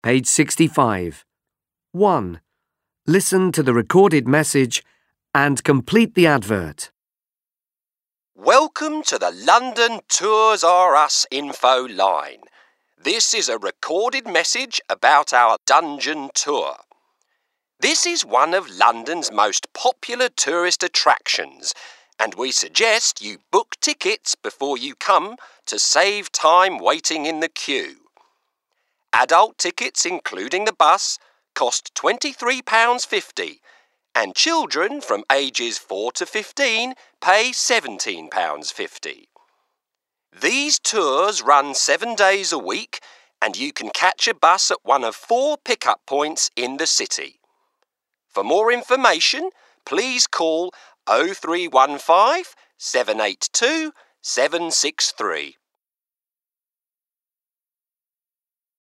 Page 65. 1. Listen to the recorded message and complete the advert. Welcome to the London Tours R Us info line. This is a recorded message about our dungeon tour. This is one of London's most popular tourist attractions, and we suggest you book tickets before you come to save time waiting in the queue. Adult tickets, including the bus, cost £23.50, and children from ages 4 to 15 pay £17.50. These tours run 7 days a week, and you can catch a bus at one of 4 pickup points in the city. For more information, please call 0315 782 763.